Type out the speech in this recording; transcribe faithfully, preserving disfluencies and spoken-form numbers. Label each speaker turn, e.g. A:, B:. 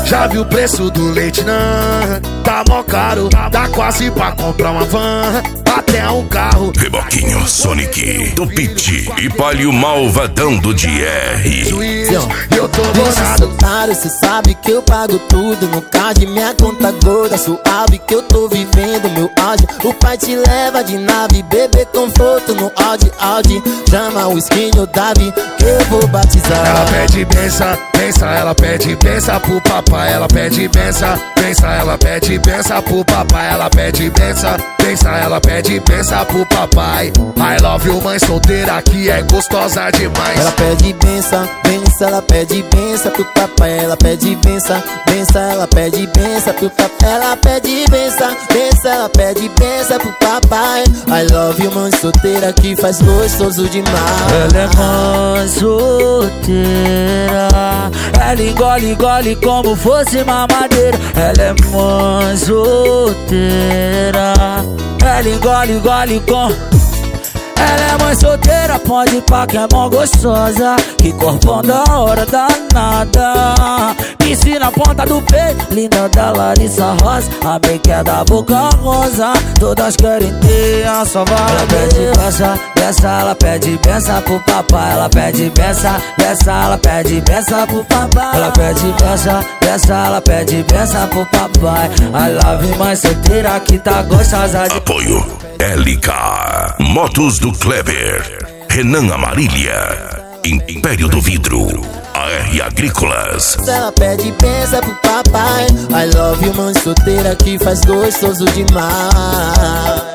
A: Já viu o preço do leite, não? Tá mó caro, dá quase pra comprar uma van, até um carro.
B: Reboquinho, Sonic, do Pit e Palio Malvadão do D R.
A: Eu tô gozado.
C: Cê sabe que eu pago tudo no card, minha conta gorda, suave que eu tô vivendo meu auge. O pai te leva de nave, bebê conforto no Audi, Audi. Chama o skin, o Davi, que eu vou batizar.
A: Ela pede benção, benção, ela pede benção pro papai. Ela pede benção, benção, ela pede benção pro papai. Ela pede benção, benção, ela pede benção pro papai. I love you, mãe solteira que é gostosa demais.
C: Ela pede benção, benção, ela pede benção pro papai. Ela pede benção, benção, ela pede benção pro papai. Ela pede benção, benção, ela pede benção pro papai. I love you, mãe solteira que faz gostoso demais.
D: Ela é mãe solteira, ela engole, engole como fosse mamadeira. Ela é mãe solteira, ela engole, engole com... Ela é mãe solteira, pode ir pra que é mó gostosa, que corpão da hora danada. Piscina na ponta do peito, linda da Larissa Rosa. A make é da boca rosa, todas querem ter a sua vaga. Ela pede benção, benção, ela pede benção pro papai. Ela pede benção, benção, ela pede benção pro papai. Ela pede benção, benção, ela pede benção pro papai. I love you, mãe solteira que tá gostosa de...
B: Apoio L K Motos do Kleber, Renan Amarília, Império do Vidro, A R Agrícolas.
C: Ela pede benção pro papai. I love you, mãe solteira que faz gostoso demais.